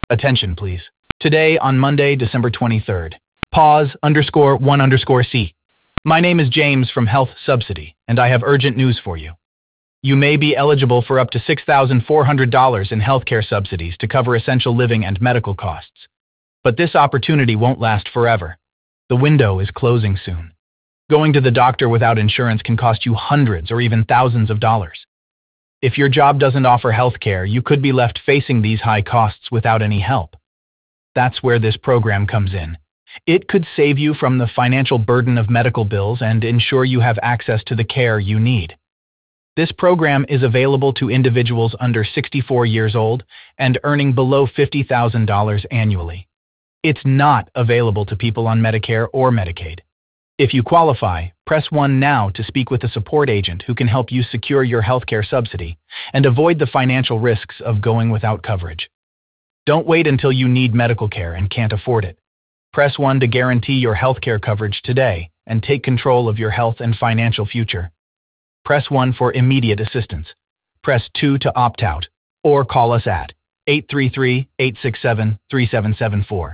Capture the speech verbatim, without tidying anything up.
Attention, please. Today, on Monday, December twenty-third. Pause underscore one underscore C. My name is James from Health Subsidy, and I have urgent news for you. You may be eligible for up to six thousand four hundred dollars in healthcare subsidies to cover essential living and medical costs. But this opportunity won't last forever. The window is closing soon. Going to the doctor without insurance can cost you hundreds or even thousands of dollars. If your job doesn't offer health care, you could be left facing these high costs without any help. That's where this program comes in. It could save you from the financial burden of medical bills and ensure you have access to the care you need. This program is available to individuals under sixty-four years old and earning below fifty thousand dollars annually. It's not available to people on Medicare or Medicaid. If you qualify, press one now to speak with a support agent who can help you secure your healthcare subsidy and avoid the financial risks of going without coverage. Don't wait until you need medical care and can't afford it. Press one to guarantee your healthcare coverage today and take control of your health and financial future. Press one for immediate assistance. Press two to opt out, or call us at eight three three, eight six seven, three seven seven four.